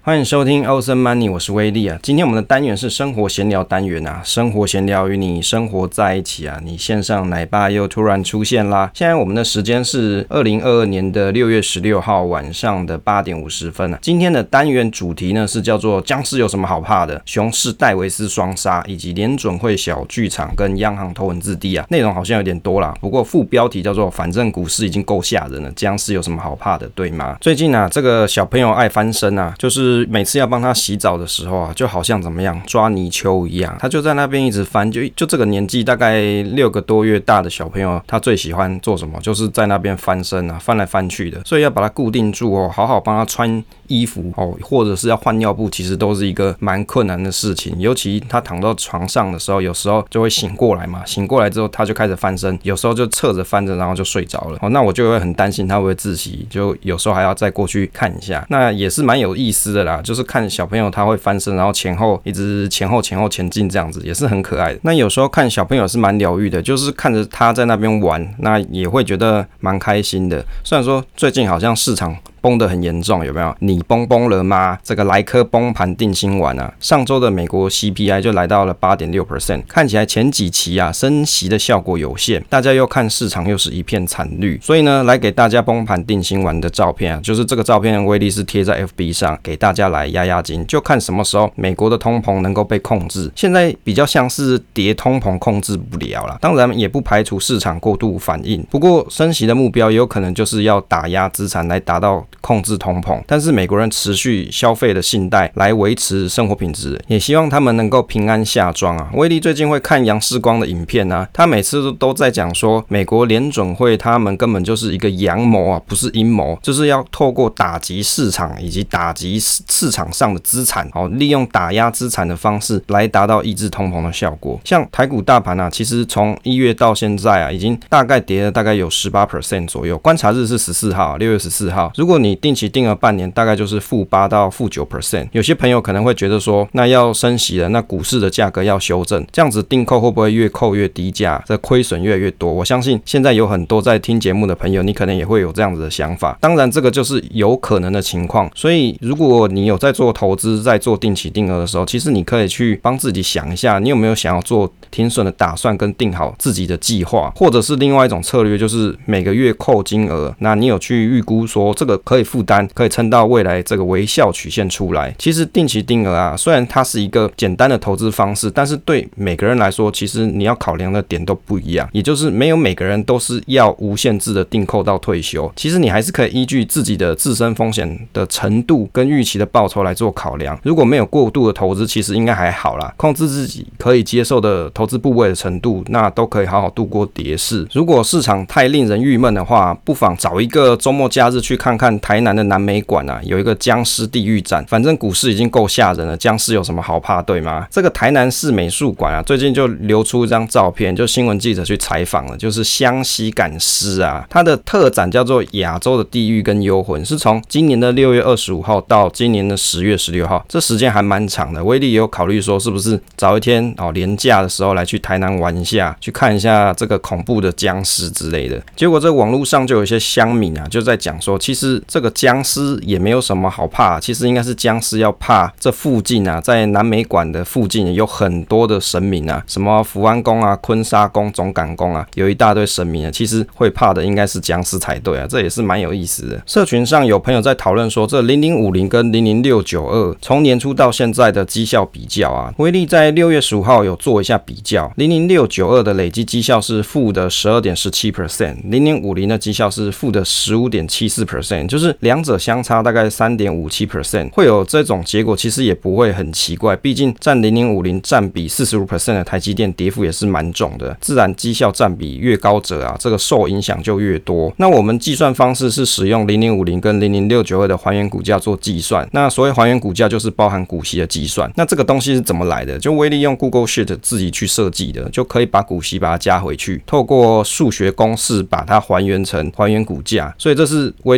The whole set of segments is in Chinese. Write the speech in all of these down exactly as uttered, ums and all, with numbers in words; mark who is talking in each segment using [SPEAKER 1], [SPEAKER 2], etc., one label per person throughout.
[SPEAKER 1] 欢迎收听 Awesome Money， 我是威利啊。今天我们的单元是生活闲聊单元啊，生活闲聊与你生活在一起啊。你线上奶爸又突然出现啦。现在我们的时间是二零二二年的六月十六号晚上的八点五十分啊。今天的单元主题呢是叫做僵尸有什么好怕的？熊市戴维斯双杀，以及联准会小剧场跟央行头文字 D 啊。内容好像有点多啦，不过副标题叫做反正股市已经够吓人了，僵尸有什么好怕的，对吗？最近啊，这个小朋友爱翻身啊，就是每次要帮他洗澡的时候啊，就好像怎么样抓泥鳅一样，他就在那边一直翻，就就这个年纪大概六个多月大的小朋友，他最喜欢做什么？就是在那边翻身啊，翻来翻去的，所以要把他固定住哦，好好帮他穿衣服哦，或者是要换尿布，其实都是一个蛮困难的事情。尤其他躺到床上的时候，有时候就会醒过来嘛，醒过来之后他就开始翻身，有时候就侧着翻着，然后就睡着了。哦，那我就会很担心他会不会窒息，就有时候还要再过去看一下。那也是蛮有意思的啦，就是看小朋友他会翻身，然后前后一直前后前后前进这样子，也是很可爱的。那有时候看小朋友是蛮疗愈的，就是看着他在那边玩，那也会觉得蛮开心的。虽然说最近好像市场崩得很严重，有没有？你崩崩了吗？这个莱科崩盘定心丸啊，上周的美国 C P I 就来到了 百分之八点六， 看起来前几期啊升息的效果有限，大家又看市场又是一片惨绿，所以呢，来给大家崩盘定心丸的照片啊，就是这个照片威力是贴在 F B 上，给大家来压压惊，就看什么时候美国的通膨能够被控制。现在比较像是跌通膨控制不了啦，当然也不排除市场过度反应，不过升息的目标也有可能就是要打压资产来达到控制通膨，但是美国人持续消费的信贷来维持生活品质，也希望他们能够平安下庄啊。威力最近会看杨世光的影片啊，他每次都在讲说，美国联准会他们根本就是一个阳谋啊，不是阴谋，就是要透过打击市场以及打击市场上的资产，哦，利用打压资产的方式来达到抑制通膨的效果。像台股大盘啊，其实从一月到现在啊，已经大概跌了大概有 百分之十八 左右，观察日是十四号，六月十四号。如果你定期定额半年，大概就是负八到负九 percent。有些朋友可能会觉得说，那要升息了，那股市的价格要修正，这样子定扣会不会越扣越低价，这亏损越来越多？我相信现在有很多在听节目的朋友，你可能也会有这样子的想法。当然，这个就是有可能的情况。所以，如果你有在做投资，在做定期定额的时候，其实你可以去帮自己想一下，你有没有想要做停损的打算，跟定好自己的计划，或者是另外一种策略，就是每个月扣金额，那你有去预估说这个可以负担，可以撑到未来这个微笑曲线出来。其实定期定额啊，虽然它是一个简单的投资方式，但是对每个人来说，其实你要考量的点都不一样，也就是没有每个人都是要无限制的定扣到退休。其实你还是可以依据自己的自身风险的程度跟预期的报酬来做考量。如果没有过度的投资，其实应该还好啦，控制自己可以接受的投资部位的程度，那都可以好好度过跌势。如果市场太令人郁闷的话，不妨找一个周末假日去看看台南的南美馆啊，有一个僵尸地狱展。反正股市已经够吓人了，僵尸有什么好怕，对吗？这个台南市美术馆啊，最近就流出一张照片，就新闻记者去采访了，就是湘西赶尸啊，它的特展叫做亚洲的地狱跟幽魂，是从今年的六月二十五号到今年的十月十六号，这时间还蛮长的。威力也有考虑说，是不是早一天哦连假的时候来去台南玩一下，去看一下这个恐怖的僵尸之类的。结果这网络上就有一些乡民啊，就在讲说，其实这个僵尸也没有什么好怕，其实应该是僵尸要怕这附近啊，在南美馆的附近有很多的神明啊，什么福安宫啊、坤沙宫、总赶宫啊，有一大堆神明啊，其实会怕的应该是僵尸才对啊，这也是蛮有意思的。社群上有朋友在讨论说，这零零五零跟零零六九二从年初到现在的绩效比较啊，威力在六月十五号有做一下比较，零零六九二的累积绩效是负的 百分之十二点一七， 零零五零的绩效是负的 百分之十五点七四， 就是两者相差大概 百分之三点五七， 会有这种结果其实也不会很奇怪，毕竟占零零五零占比 百分之四十五 的台积电跌幅也是蛮重的，自然绩效占比越高者啊，这个受影响就越多。那我们计算方式是使用零零五零跟零零六九二的还原股价做计算，那所谓还原股价就是包含股息的计算。那这个东西是怎么来的？就威力用 Google Sheet 自己去设计的，就可以把股息把它加回去，透过数学公式把它还原成还原股价，所以这是威力自己去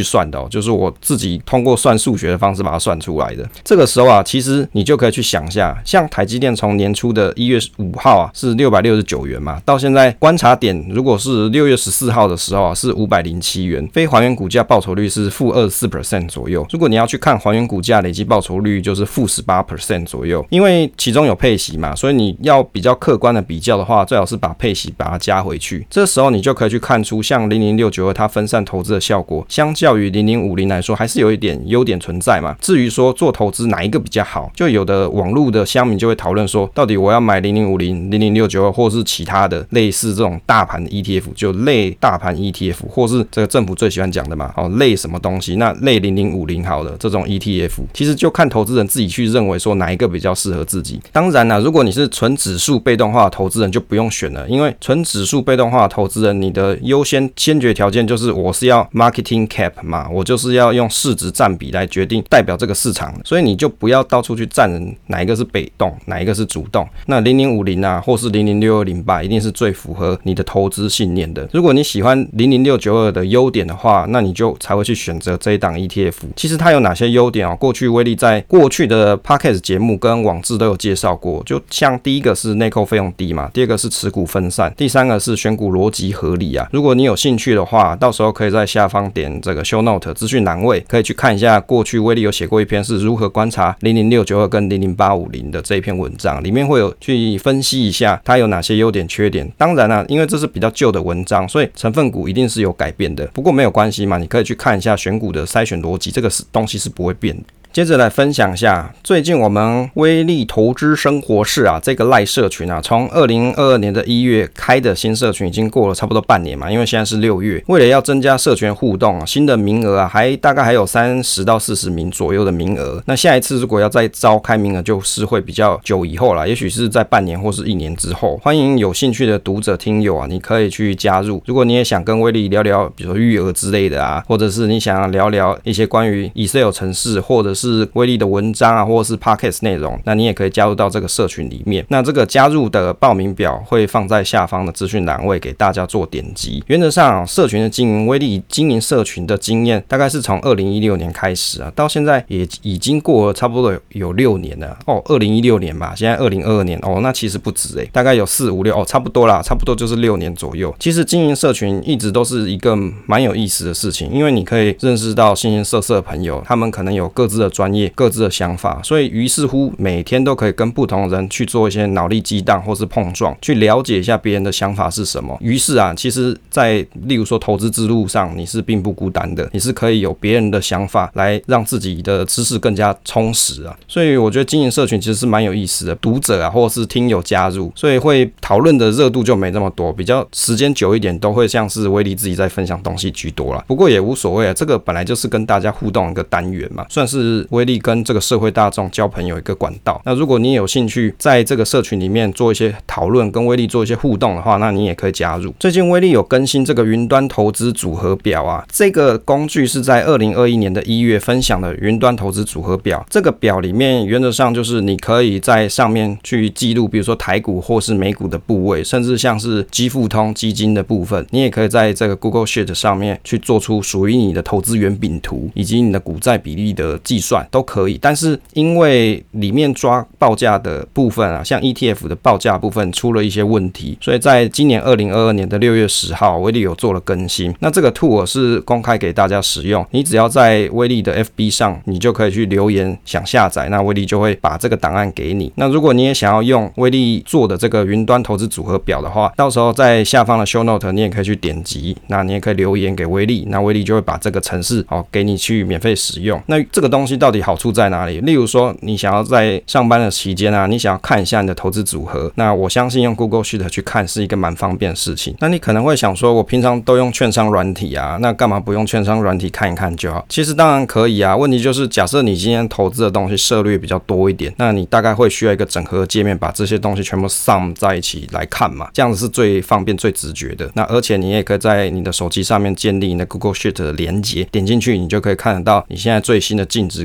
[SPEAKER 1] 算的哦，就是我自己通过算数学的方式把它算出来的。这个时候啊，其实你就可以去想一下，像台积电从年初的一月五号啊是六百六十九元嘛，到现在观察点如果是六月十四号的时候啊是五百零七元，非还原股价报酬率是负 百分之二十四 左右。如果你要去看还原股价累计报酬率，就是负 百分之十八 左右。因为其中有配息嘛，所以你要比较客观的比较的话，最好是把配息把它加回去。这时候你就可以去看出，像零零六九二它分散投资的效果，相较于零零五零来说，还是有一点优点存在嘛。至于说做投资哪一个比较好，就有的网络的乡民就会讨论说，到底我要买零零五零、零零六九二，或是其他的类似这种大盘的 E T F， 就类大盘 E T F， 或是这个政府最喜欢讲的嘛，哦，类什么东西？那类零零五零好了，这种 E T F， 其实就看投资人自己去认为说哪一个比较适合自己。当然啦，如果你是纯指数被动化的投资人，就不用选了，因为纯指数被动化的投资人，你的优先先决条件就是我是要 marketing cap 嘛，我就是要用市值占比来决定代表这个市场，所以你就不要到处去占人哪一个是被动，哪一个是主动。那零零五零啊，或是零零六二零八，一定是最符合你的投资信念的。如果你喜欢零零六九二的优点的话，那你就才会去选择这一档 E T F。其实它有哪些优点哦？过去威力在过去的 Podcast 节目跟网志都有介绍过，就像第一个是内扣费用低嘛，第二个是持股分散，第三个是选股逻辑合理啊。如果你有兴趣的话，到时候可以在下方点这个 show note 资讯栏位，可以去看一下过去威力有写过一篇是如何观察零零六九二跟零零八五零的这一篇文章，里面会有去分析一下它有哪些优点缺点。当然啊，因为这是比较旧的文章，所以成分股一定是有改变的，不过没有关系嘛，你可以去看一下选股的筛选逻辑，这个东西是不会变的。接着来分享一下，最近我们威力投资生活室啊，这个赖社群啊，从二零二二年的一月开的新社群已经过了差不多半年嘛，因为现在是六月，为了要增加社群互动啊，新的名额啊，还大概还有三十到四十名左右的名额。那下一次如果要再召开名额，就是会比较久以后啦，也许是在半年或是一年之后。欢迎有兴趣的读者听友啊，你可以去加入。如果你也想跟威力聊聊，比如说育儿之类的啊，或者是你想要聊聊一些关于 Excel 程式，或者是是威力的文章啊，或者是 Podcast 内容，那你也可以加入到这个社群里面。那这个加入的报名表会放在下方的资讯栏位给大家做点击。原则上，社群的经营，威力经营社群的经验大概是从二零一六年开始啊，到现在也已经过了差不多有六年了哦。二零一六年嘛，现在二零二二年哦，那其实不止诶，大概有四五六哦，差不多啦，差不多就是六年左右。其实经营社群一直都是一个蛮有意思的事情，因为你可以认识到形形色色的朋友，他们可能有各自的专业、各自的想法，所以于是乎每天都可以跟不同的人去做一些脑力激荡或是碰撞，去了解一下别人的想法是什么。于是啊，其实在例如说投资之路上，你是并不孤单的，你是可以有别人的想法来让自己的知识更加充实啊。所以我觉得经营社群其实是蛮有意思的，读者啊或者是听友加入，所以会讨论的热度就没那么多，比较时间久一点都会像是威力自己在分享东西居多啦。不过也无所谓啊，这个本来就是跟大家互动一个单元嘛，算是威力跟这个社会大众交朋友一个管道。那如果你有兴趣在这个社群里面做一些讨论，跟威力做一些互动的话，那你也可以加入。最近威力有更新这个云端投资组合表啊，这个工具是在二零二一年的一月分享的云端投资组合表。这个表里面原则上就是你可以在上面去记录，比如说台股或是美股的部位，甚至像是基富通基金的部分，你也可以在这个 Google Sheet 上面去做出属于你的投资圆饼图，以及你的股债比例的计算都可以。但是因为里面抓报价的部分啊，像 E T F 的报价部分出了一些问题，所以在今年二零二二年的六月十号，威力有做了更新。那这个 tool 是公开给大家使用，你只要在威力的 F B 上，你就可以去留言想下载，那威力就会把这个档案给你。那如果你也想要用威力做的这个云端投资组合表的话，到时候在下方的 show note 你也可以去点击，那你也可以留言给威力，那威力就会把这个程式哦给你去免费使用。那这个东西到底好处在哪里？例如说你想要在上班的期间啊，你想要看一下你的投资组合，那我相信用 Google Sheet 去看是一个蛮方便的事情。那你可能会想说，我平常都用券商软体啊，那干嘛不用券商软体看一看就好？其实当然可以啊，问题就是假设你今天投资的东西涉略比较多一点，那你大概会需要一个整合界面，把这些东西全部 sum 在一起来看嘛，这样子是最方便最直觉的。那而且你也可以在你的手机上面建立你的 Google Sheet 的连结，点进去你就可以看得到你现在最新的净值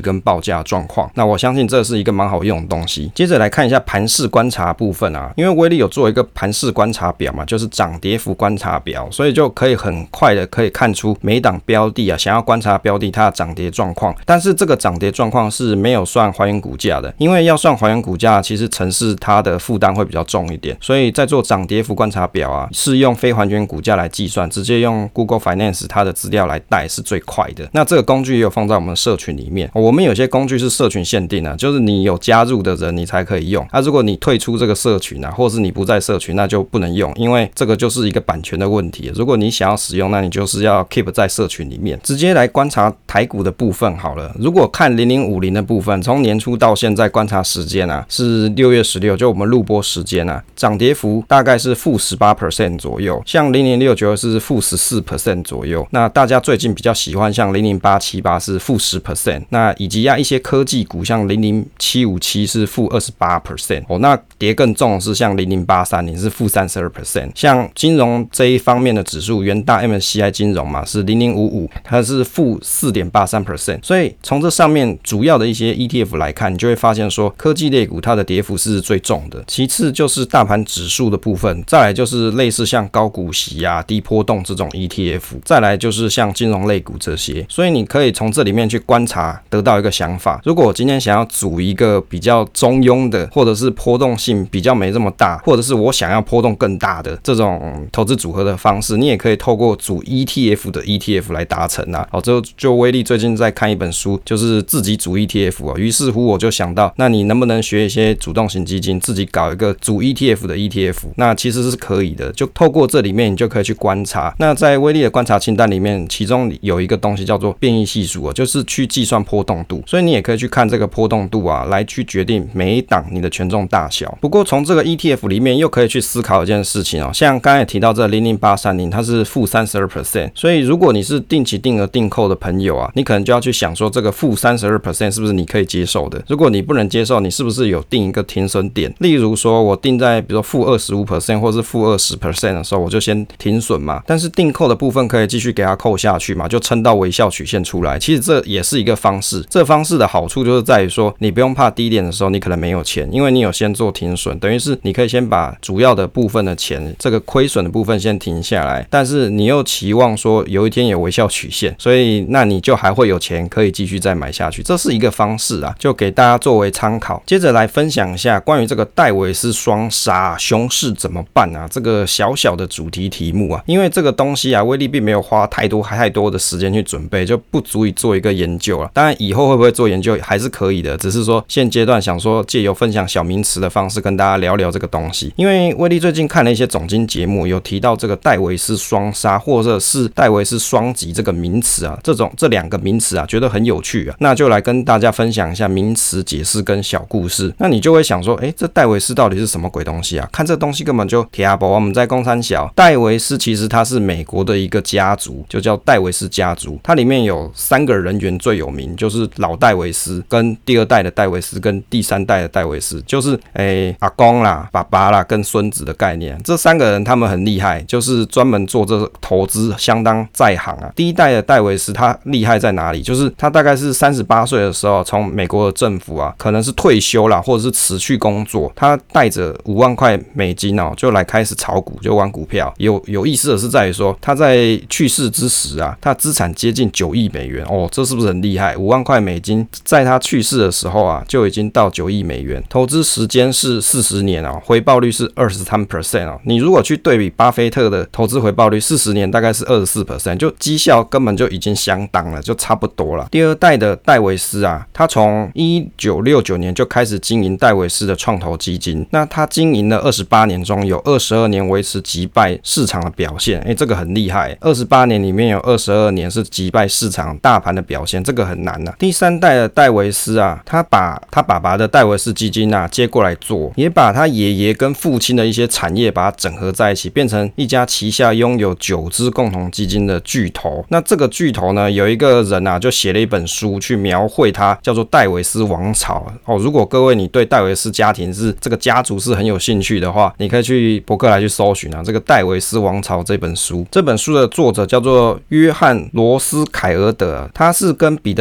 [SPEAKER 1] 跟报价状况。那我相信这是一个蛮好用的东西。接着来看一下盘势观察部分啊，因为威力有做一个盘势观察表嘛，就是涨跌幅观察表，所以就可以很快的可以看出每档标的啊，想要观察标的它的涨跌状况。但是这个涨跌状况是没有算还原股价的，因为要算还原股价，其实程式它的负担会比较重一点，所以在做涨跌幅观察表啊，是用非还原股价来计算，直接用 Google Finance 它的资料来带是最快的。那这个工具也有放在我们的社群里面，我们有些工具是社群限定啊，就是你有加入的人你才可以用。那、啊、如果你退出这个社群啊，或是你不在社群，那就不能用，因为这个就是一个版权的问题。如果你想要使用，那你就是要 keep 在社群里面。直接来观察台股的部分好了。如果看零零五零的部分，从年初到现在观察时间啊，是六月十六，就我们录播时间啊，涨跌幅大概是负 百分之十八 左右，像零零六九是负 百分之十四 左右。那大家最近比较喜欢像零零八七八是负 百分之十， 那以及啊一些科技股像零零七五七是负 百分之二十八 哦，那跌更重的是像零零八三零是负 百分之三十二， 像金融这一方面的指数元大 M S C I 金融嘛是零零五五，它是负 百分之四点八三， 所以从这上面主要的一些 E T F 来看，你就会发现说科技类股它的跌幅是最重的，其次就是大盘指数的部分，再来就是类似像高股息啊低波动这种 E T F， 再来就是像金融类股这些，所以你可以从这里面去观察得到一个想法。如果我今天想要组一个比较中庸的，或者是波动性比较没这么大，或者是我想要波动更大的这种投资组合的方式，你也可以透过组 E T F 的 E T F 来达成啊。好，就就威力最近在看一本书，就是自己组 E T F 啊，于是乎我就想到，那你能不能学一些主动型基金，自己搞一个组 E T F 的 E T F？ 那其实是可以的，就透过这里面你就可以去观察。那在威力的观察清单里面，其中有一个东西叫做变异系数啊，就是去计算波动度，所以你也可以去看这个波动度啊，来去决定每一档你的权重大小。不过从这个 E T F 里面又可以去思考一件事情哦，像刚才提到这零零八三零，它是负 百分之三十二， 所以如果你是定期定额定扣的朋友啊，你可能就要去想说这个负 百分之三十二 是不是你可以接受的？如果你不能接受，你是不是有定一个停损点？例如说我定在比如说负 百分之二十五 或是负 百分之二十 的时候，我就先停损嘛。但是定扣的部分可以继续给它扣下去嘛，就撑到微笑曲线出来。其实这也是一个方式。这方式的好处就是在于说，你不用怕低点的时候你可能没有钱，因为你有先做停损，等于是你可以先把主要的部分的钱，这个亏损的部分先停下来，但是你又期望说有一天有微笑曲线，所以那你就还会有钱可以继续再买下去，这是一个方式啊，就给大家作为参考。接着来分享一下关于这个戴维斯双杀熊市怎么办啊，这个小小的主题题目啊，因为这个东西啊，威力并没有花太多太多的时间去准备，就不足以做一个研究了。当然以后会不会做研究还是可以的，只是说现阶段想说借由分享小名词的方式跟大家聊聊这个东西。因为威力最近看了一些总经节目，有提到这个戴维斯双杀或者是戴维斯双击这个名词啊，这种这两个名词啊，觉得很有趣啊，那就来跟大家分享一下名词解释跟小故事。那你就会想说，哎，这戴维斯到底是什么鬼东西啊？看这东西根本就听不懂。我们在公三小，戴维斯其实它是美国的一个家族，就叫戴维斯家族。它里面有三个人员最有名，就是老戴维斯、跟第二代的戴维斯、跟第三代的戴维斯，就是诶阿公啦、爸爸啦跟孙子的概念。这三个人他们很厉害，就是专门做这投资相当在行啊。第一代的戴维斯他厉害在哪里？就是他大概是三十八岁的时候，从美国的政府啊，可能是退休啦，或者是辞去工作，他带着五万块美金哦，就来开始炒股，就玩股票。有有意思的是在于说，他在去世之时啊，他资产接近九亿美元哦，这是不是很厉害？五万块美金，在他去世的时候啊，就已经到九亿美元。投资时间是四十年哦，回报率是 百分之二十三 哦。你如果去对比巴菲特的投资回报率，四十年大概是 百分之二十四， 就绩效根本就已经相当了，就差不多了。第二代的戴维斯啊，他从一九六九年就开始经营戴维斯的创投基金，那他经营了二十八年中有二十二年维持击败市场的表现，哎，这个很厉害。二十八年里面有二十二年是击败市场大盘的表现，这个很难啊。第三代的戴维斯啊，他把他爸爸的戴维斯基金啊接过来做，也把他爷爷跟父亲的一些产业把它整合在一起，变成一家旗下拥有九支共同基金的巨头。那这个巨头呢，有一个人啊就写了一本书去描绘它，叫做戴维斯王朝哦。如果各位你对戴维斯家庭是这个家族是很有兴趣的话，你可以去博客来去搜寻啊，这个戴维斯王朝这本书。这本书的作者叫做约翰罗斯凯尔德，他是跟彼得林区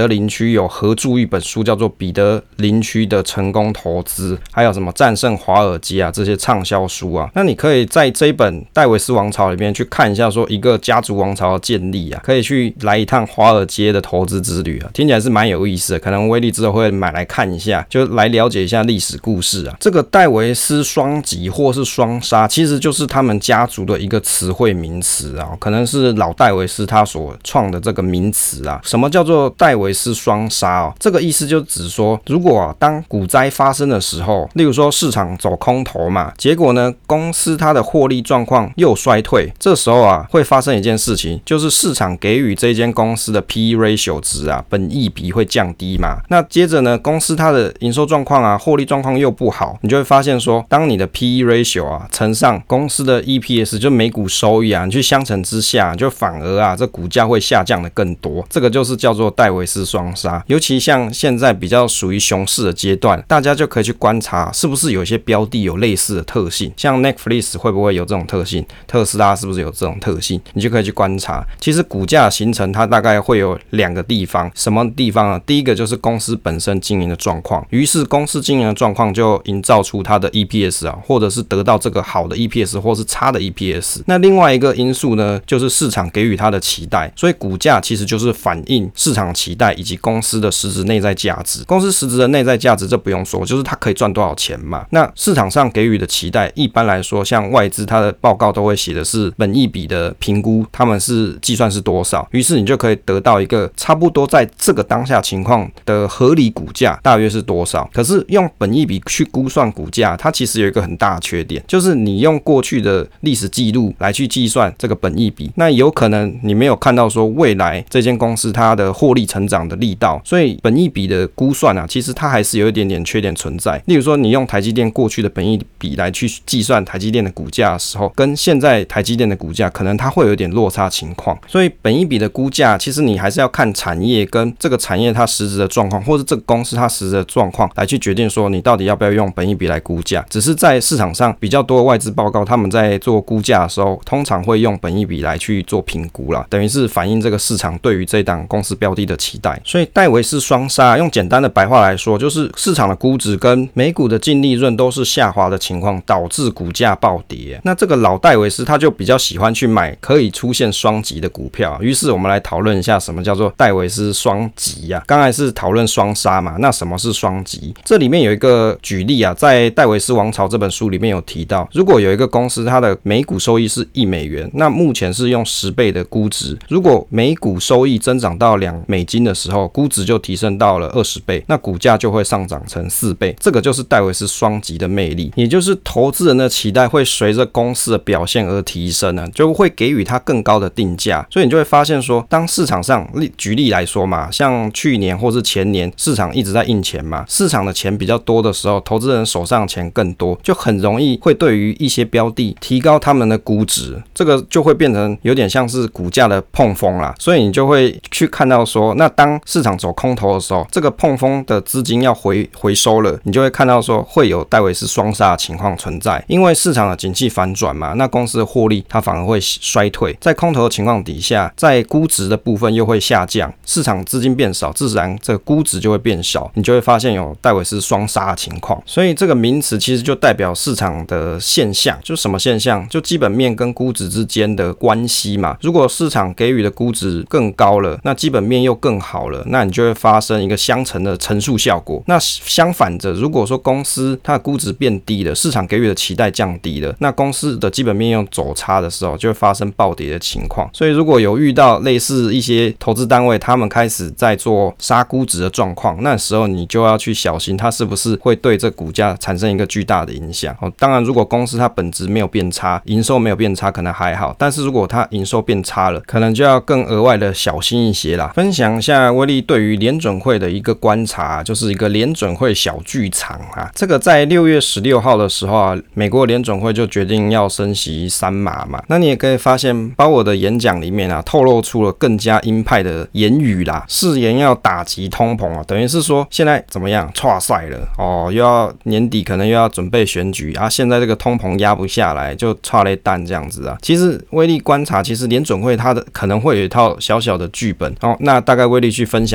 [SPEAKER 1] 区有合著一本书，叫做《彼得林区的成功投资》，还有什么战胜华尔街啊这些畅销书啊。那你可以在这一本戴维斯王朝里面去看一下，说一个家族王朝的建立啊，可以去来一趟华尔街的投资之旅啊，听起来是蛮有意思的。可能威力之后会买来看一下，就来了解一下历史故事啊。这个戴维斯双击或是双杀，其实就是他们家族的一个词汇名词啊，可能是老戴维斯他所创的这个名词啊。什么叫做戴维斯双杀哦？这个意思就指说，如果啊当股灾发生的时候，例如说市场走空头嘛，结果呢公司它的获利状况又衰退，这时候啊会发生一件事情，就是市场给予这间公司的 P E ratio 值啊，本益比会降低嘛。那接着呢，公司它的营收状况啊，获利状况又不好，你就会发现说，当你的 P E ratio 啊乘上公司的 E P S， 就每股收益啊，你去相乘之下，就反而啊这股价会下降的更多。这个就是叫做戴维斯双杀。尤其像现在比较属于熊市的阶段，大家就可以去观察是不是有些标的有类似的特性，像 Netflix 会不会有这种特性，特斯拉是不是有这种特性，你就可以去观察。其实股价形成它大概会有两个地方，什么地方呢？第一个就是公司本身经营的状况，于是公司经营的状况就营造出它的 E P S 啊，或者是得到这个好的 E P S 或是差的 E P S。那另外一个因素呢，就是市场给予它的期待，所以股价其实就是反映市场期待以及公司的实质内在价值。公司实质的内在价值这不用说，就是它可以赚多少钱嘛。那市场上给予的期待，一般来说，像外资它的报告都会写的是本益比的评估，他们是计算是多少，于是你就可以得到一个差不多在这个当下情况的合理股价大约是多少。可是用本益比去估算股价，它其实有一个很大的缺点，就是你用过去的历史记录来去计算这个本益比，那有可能你没有看到说未来这间公司它的获利成长的力道，所以本益比的估算啊，其实它还是有一点点缺点存在。例如说，你用台积电过去的本益比来去计算台积电的股价的时候，跟现在台积电的股价可能它会有点落差情况。所以本益比的估价，其实你还是要看产业跟这个产业它实质的状况，或是这个公司它实质的状况来去决定说你到底要不要用本益比来估价。只是在市场上比较多的外资报告，他们在做估价的时候，通常会用本益比来去做评估啦，等于是反映这个市场对于这档公司标的的期待。所以戴维斯双杀，用简单的白话来说，就是市场的估值跟每股的净利润都是下滑的情况，导致股价暴跌。那这个老戴维斯他就比较喜欢去买可以出现双击的股票，于是我们来讨论一下什么叫做戴维斯双击啊。刚才是讨论双杀嘛，那什么是双击？这里面有一个举例啊，在戴维斯王朝这本书里面有提到，如果有一个公司它的每股收益是一美元，那目前是用十倍的估值，如果每股收益增长到两美金的时候，估值就提升到了二十倍，那股价就会上涨成四倍。这个就是戴维斯双击的魅力，也就是投资人的期待会随着公司的表现而提升呢，就会给予它更高的定价。所以你就会发现说，当市场上举例来说嘛，像去年或是前年市场一直在印钱嘛，市场的钱比较多的时候，投资人手上的钱更多，就很容易会对于一些标的提高他们的估值，这个就会变成有点像是股价的碰风啦。所以你就会去看到说，那当市场走空头的时候，这个碰风的资金要回回收了，你就会看到说会有戴维斯双杀的情况存在，因为市场的景气反转嘛，那公司的获利它反而会衰退，在空头的情况底下，在估值的部分又会下降，市场资金变少，自然这个估值就会变小，你就会发现有戴维斯双杀的情况。所以这个名词其实就代表市场的现象，就什么现象？就基本面跟估值之间的关系嘛。如果市场给予的估值更高了，那基本面又更好了，那你就会发生一个相乘的乘数效果。那相反着，如果说公司它的估值变低了，市场给予的期待降低了，那公司的基本面又走差的时候，就会发生暴跌的情况。所以如果有遇到类似一些投资单位，他们开始在做杀估值的状况，那时候你就要去小心，它是不是会对这股价产生一个巨大的影响。哦，当然，如果公司它本质没有变差，营收没有变差，可能还好。但是如果它营收变差了，可能就要更额外的小心一些啦。分享一下威力对于联准会的一个观察，就是一个联准会小剧场啊。这个在六月十六号的时候啊，美国联准会就决定要升息三码嘛。那你也可以发现，鲍尔的演讲里面啊，透露出了更加鹰派的言语啦，誓言要打击通膨啊，等于是说现在怎么样，挫赛了哦，又要年底可能又要准备选举啊，现在这个通膨压不下来，就挫了蛋这样子啊。其实威力观察，其实联准会它的可能会有一套小小的剧本哦。那大概威力去分享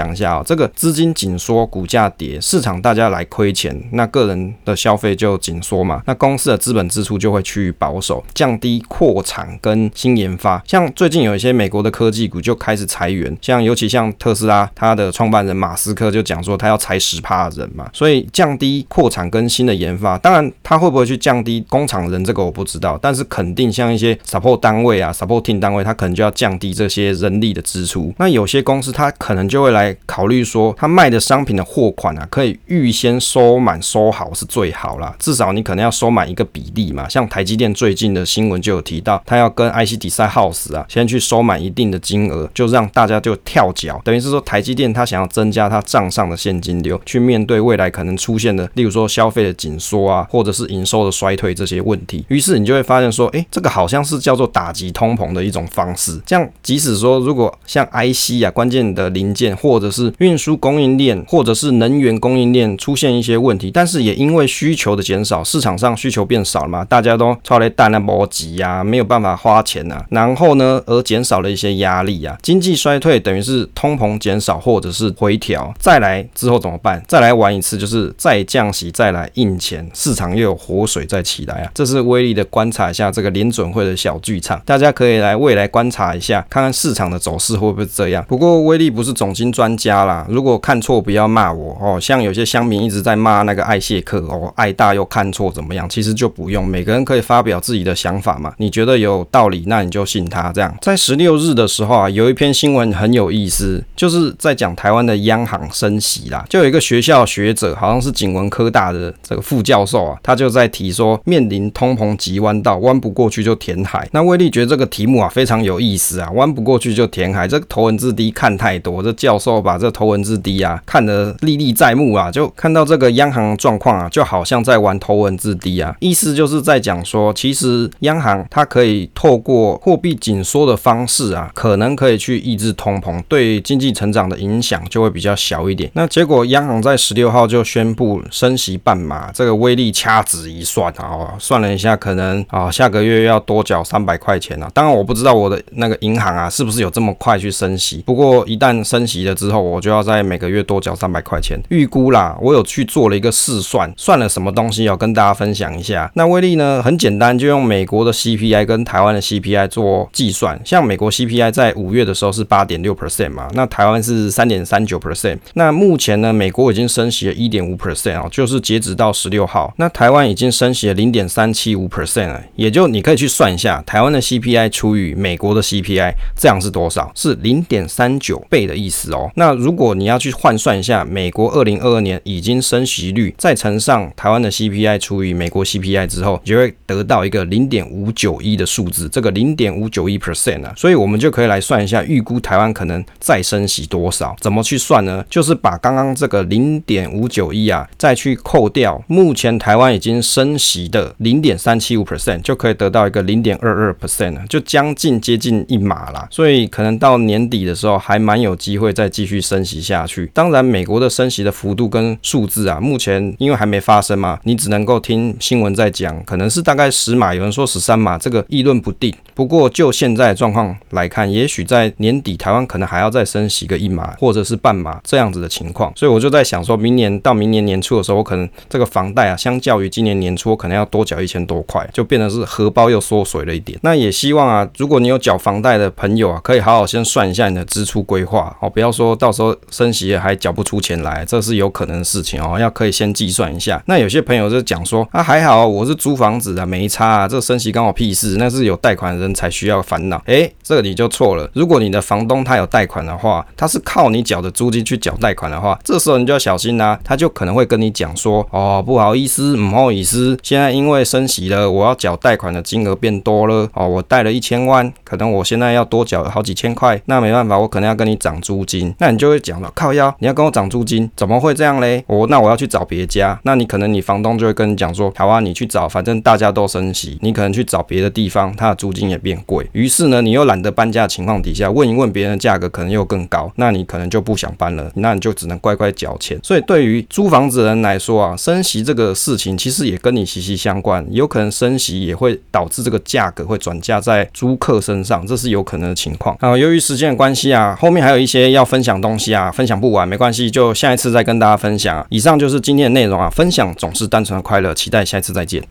[SPEAKER 1] 讲一下哦，这个资金紧缩，股价跌，市场大家来亏钱，那个人的消费就紧缩嘛，那公司的资本支出就会趋于保守，降低扩产跟新研发。像最近有一些美国的科技股就开始裁员，像尤其像特斯拉，它的创办人马斯克就讲说他要裁 百分之十 的人嘛，所以降低扩产跟新的研发。当然他会不会去降低工厂人，这个我不知道，但是肯定像一些 support 单位啊 supporting 单位，他可能就要降低这些人力的支出。那有些公司他可能就会来考虑说，他卖的商品的货款啊，可以预先收满收好是最好啦，至少你可能要收满一个比例嘛。像台积电最近的新闻就有提到，他要跟 I C Design House 啊，先去收满一定的金额，就让大家就跳脚，等于是说台积电他想要增加他账上的现金流，去面对未来可能出现的，例如说消费的紧缩啊，或者是营收的衰退这些问题。于是你就会发现说，诶，这个好像是叫做打击通膨的一种方式。这样即使说如果像 I C 啊关键的零件，或者是运输供应链，或者是能源供应链出现一些问题，但是也因为需求的减少，市场上需求变少了嘛，大家都超来蛋啊没急啊，没有办法花钱啊，然后呢而减少了一些压力啊，经济衰退等于是通膨减少或者是回调，再来之后怎么办？再来玩一次，就是再降息再来印钱，市场又有活水再起来啊。这是威力的观察一下这个联准会的小剧场，大家可以来未来观察一下，看看市场的走势会不会这样。不过威力不是总经专家啦，如果看错不要骂我哦。像有些乡民一直在骂那个艾谢克哦，爱大又看错怎么样？其实就不用，每个人可以发表自己的想法嘛。你觉得有道理，那你就信他这样。在十六日的时候啊，有一篇新闻很有意思，就是在讲台湾的央行升息啦。就有一个学校学者，好像是景文科大的这个副教授啊，他就在提说，面临通膨急弯道，弯不过去就填海。那威力觉得这个题目啊非常有意思啊，弯不过去就填海，这个头文字 D 看太多，这教授把这头文字 D 啊看得历历在目啊，就看到这个央行状况啊，就好像在玩头文字 D 啊，意思就是在讲说，其实央行它可以透过货币紧缩的方式啊，可能可以去抑制通膨，对经济成长的影响就会比较小一点。那结果央行在十六号就宣布升息半码，这个威力掐指一算啊，算了一下，可能啊下个月要多缴三百块钱啊。当然我不知道我的那个银行啊是不是有这么快去升息，不过一旦升息了之后，我就要在每个月多缴三百块钱。预估啦，我有去做了一个试算，算了什么东西要跟大家分享一下。那威力呢很简单，就用美国的 C P I 跟台湾的 C P I 做计算。像美国 C P I 在五月的时候是 百分之八点六 嘛，那台湾是 百分之三点三九。那目前呢，美国已经升息了 百分之一点五 哦，就是截止到十六号。那台湾已经升息了 零点三七五 了，也就你可以去算一下，台湾的 C P I 除以美国的 C P I， 这样是多少？是 零点三九倍的意思哦。那如果你要去换算一下，美国二零二二年已经升息率，再乘上台湾的 C P I 除以美国 C P I 之后，你就会得到一个 零点五九一 的数字，这个 零点五九一 啊，所以我们就可以来算一下，预估台湾可能再升息多少？怎么去算呢？就是把刚刚这个 零点五九一 啊，再去扣掉目前台湾已经升息的 零点三七五 就可以得到一个 零点二二 就将近接近一码啦。所以可能到年底的时候还蛮有机会再继续升息下去。当然美国的升息的幅度跟数字啊，目前因为还没发生嘛，你只能够听新闻在讲，可能是大概十码，有人说十三码，这个议论不定。不过就现在的状况来看，也许在年底台湾可能还要再升息个一码或者是半码这样子的情况。所以我就在想说，明年到明年年初的时候，我可能这个房贷啊，相较于今年年初可能要多缴一千多块，就变成是荷包又缩水了一点。那也希望啊，如果你有缴房贷的朋友啊，可以好好先算一下你的支出规划哦，不要说到时候升息还缴不出钱来，这是有可能的事情哦，要可以先计算一下。那有些朋友就讲说啊，还好我是租房子啊，没差啊，这升息关我屁事，那是有贷款的人才需要烦恼。诶，这个你就错了。如果你的房东他有贷款的话，他是靠你缴的租金去缴贷款的话，这时候你就要小心啦、啊，他就可能会跟你讲说，哦，不好意思，不好意思，现在因为升息了，我要缴贷款的金额变多了，哦，我贷了一千万，可能我现在要多缴好几千块，那没办法，我可能要跟你涨租金。那你就会讲了，靠腰，你要跟我涨租金，怎么会这样嘞？我那我要去找别家。那你可能你房东就会跟你讲说，好啊，你去找，反正大家都升息，你可能去找别的地方，它的租金也变贵。于是呢，你又懒得搬家的情况底下，问一问别人的价格可能又更高，那你可能就不想搬了，那你就只能乖乖缴钱。所以对于租房子的人来说啊，升息这个事情其实也跟你息息相关，有可能升息也会导致这个价格会转嫁在租客身上，这是有可能的情况。好，由于时间的关系啊，后面还有一些要分享享东西啊，分享不完没关系，就下一次再跟大家分享啊。以上就是今天的内容啊，分享总是单纯的快乐，期待下一次再见。